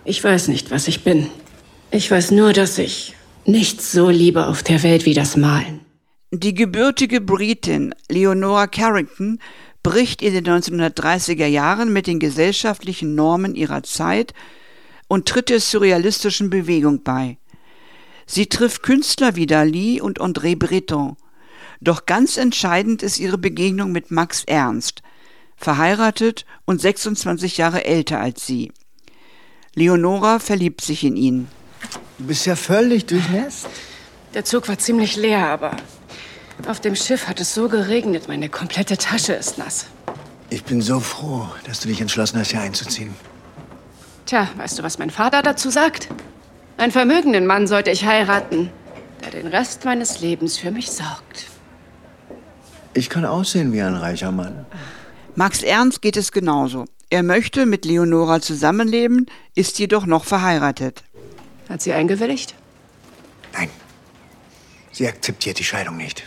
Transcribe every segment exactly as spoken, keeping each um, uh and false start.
Ich weiß nicht, was ich bin. Ich weiß nur, dass ich nichts so liebe auf der Welt wie das Malen. Die gebürtige Britin Leonora Carrington bricht in den neunzehnhundertdreißiger Jahren mit den gesellschaftlichen Normen ihrer Zeit und tritt der surrealistischen Bewegung bei. Sie trifft Künstler wie Dali und André Breton. Doch ganz entscheidend ist ihre Begegnung mit Max Ernst, verheiratet und sechsundzwanzig Jahre älter als sie. Leonora verliebt sich in ihn. Du bist ja völlig durchnässt. Der Zug war ziemlich leer, aber auf dem Schiff hat es so geregnet, meine komplette Tasche ist nass. Ich bin so froh, dass du dich entschlossen hast, hier einzuziehen. Tja, weißt du, was mein Vater dazu sagt? Einen vermögenden Mann sollte ich heiraten, der den Rest meines Lebens für mich sorgt. Ich kann aussehen wie ein reicher Mann. Max Ernst geht es genauso. Er möchte mit Leonora zusammenleben, ist jedoch noch verheiratet. Hat sie eingewilligt? Nein, sie akzeptiert die Scheidung nicht.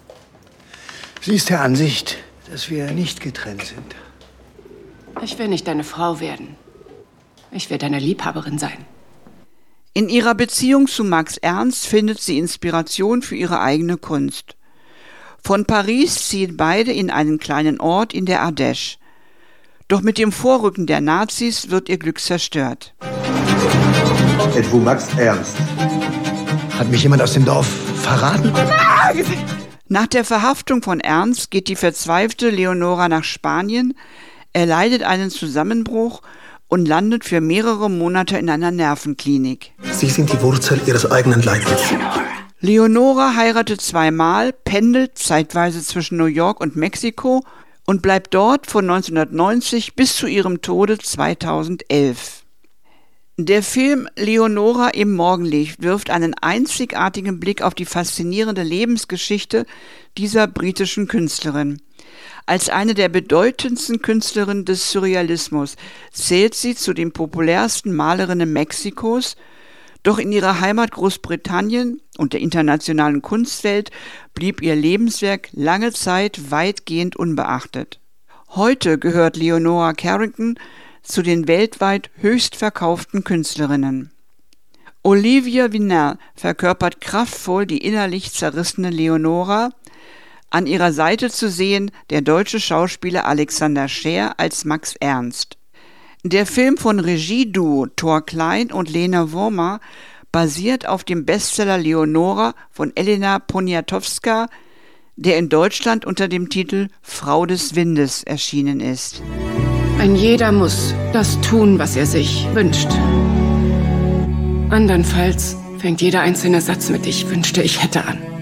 Sie ist der Ansicht, dass wir nicht getrennt sind. Ich will nicht deine Frau werden. Ich will deine Liebhaberin sein. In ihrer Beziehung zu Max Ernst findet sie Inspiration für ihre eigene Kunst. Von Paris ziehen beide in einen kleinen Ort in der Ardèche. Doch mit dem Vorrücken der Nazis wird ihr Glück zerstört. Êtes-vous Max Ernst? Hat mich jemand aus dem Dorf verraten? Nach der Verhaftung von Ernst geht die verzweifelte Leonora nach Spanien, erleidet einen Zusammenbruch und landet für mehrere Monate in einer Nervenklinik. Sie sind die Wurzel Ihres eigenen Leidens. Leonora heiratet zweimal, pendelt zeitweise zwischen New York und Mexiko und bleibt dort von neunzehnhundertneunzig bis zu ihrem Tode zweitausendelf. Der Film Leonora im Morgenlicht wirft einen einzigartigen Blick auf die faszinierende Lebensgeschichte dieser britischen Künstlerin. Als eine der bedeutendsten Künstlerinnen des Surrealismus zählt sie zu den populärsten Malerinnen Mexikos, doch in ihrer Heimat Großbritannien und der internationalen Kunstwelt blieb ihr Lebenswerk lange Zeit weitgehend unbeachtet. Heute gehört Leonora Carrington zu den weltweit höchstverkauften Künstlerinnen. Olivia Vinell verkörpert kraftvoll die innerlich zerrissene Leonora, an ihrer Seite zu sehen der deutsche Schauspieler Alexander Scheer als Max Ernst. Der Film von Regieduo Thor Klein und Lena Wurmer basiert auf dem Bestseller Leonora von Elena Poniatowska, der in Deutschland unter dem Titel Frau des Windes erschienen ist. Ein jeder muss das tun, was er sich wünscht. Andernfalls fängt jeder einzelne Satz mit „Ich wünschte, ich hätte" an.